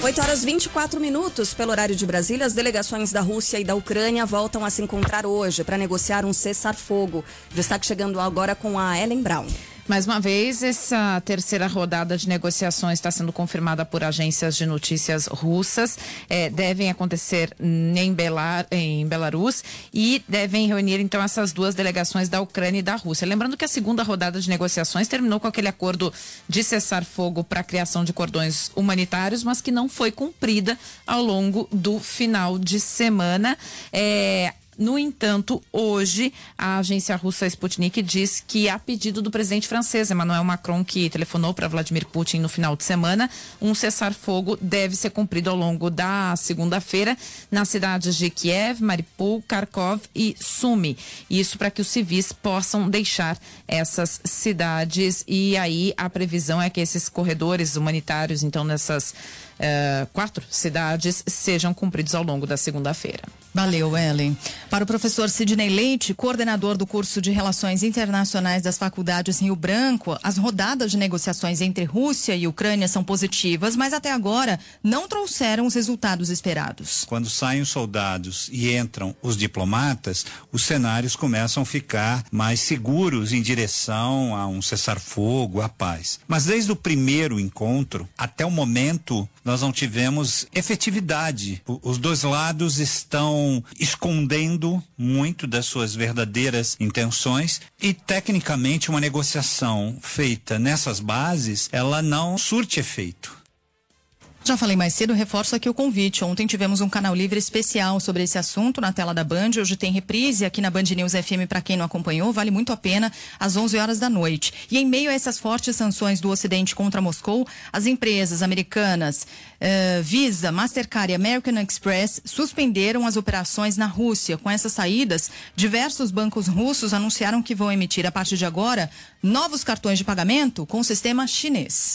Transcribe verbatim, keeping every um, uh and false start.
oito horas e vinte e quatro minutos, pelo horário de Brasília, as delegações da Rússia e da Ucrânia voltam a se encontrar hoje para negociar um cessar-fogo. Destaque chegando agora com a Ellen Brown. Mais uma vez, essa terceira rodada de negociações está sendo confirmada por agências de notícias russas. É, devem acontecer em, Belar, em Belarus e devem reunir, então, essas duas delegações da Ucrânia e da Rússia. Lembrando que a segunda rodada de negociações terminou com aquele acordo de cessar-fogo para a criação de cordões humanitários, mas que não foi cumprida ao longo do final de semana. É... No entanto, hoje, a agência russa Sputnik diz que, a pedido do presidente francês, Emmanuel Macron, que telefonou para Vladimir Putin no final de semana, um cessar-fogo deve ser cumprido ao longo da segunda-feira nas cidades de Kiev, Mariupol, Kharkov e Sumy. Isso para que os civis possam deixar essas cidades, e aí a previsão é que esses corredores humanitários, então, nessas uh, quatro cidades, sejam cumpridos ao longo da segunda-feira. Valeu, Ellen. Para o professor Sidney Leite, coordenador do curso de Relações Internacionais das Faculdades Rio Branco, as rodadas de negociações entre Rússia e Ucrânia são positivas, mas até agora não trouxeram os resultados esperados. Quando saem os soldados e entram os diplomatas, os cenários começam a ficar mais seguros em direção a um cessar-fogo, à paz. Mas desde o primeiro encontro até o momento, nós não tivemos efetividade. Os dois lados estão escondendo muito das suas verdadeiras intenções e, tecnicamente, uma negociação feita nessas bases, ela não surte efeito. Já falei mais cedo, reforço aqui o convite. Ontem tivemos um canal livre especial sobre esse assunto na tela da Band. Hoje tem reprise aqui na Band News F M para quem não acompanhou. Vale muito a pena, às onze horas da noite. E em meio a essas fortes sanções do Ocidente contra Moscou, as empresas americanas uh, Visa, Mastercard e American Express suspenderam as operações na Rússia. Com essas saídas, diversos bancos russos anunciaram que vão emitir, a partir de agora, novos cartões de pagamento com o sistema chinês.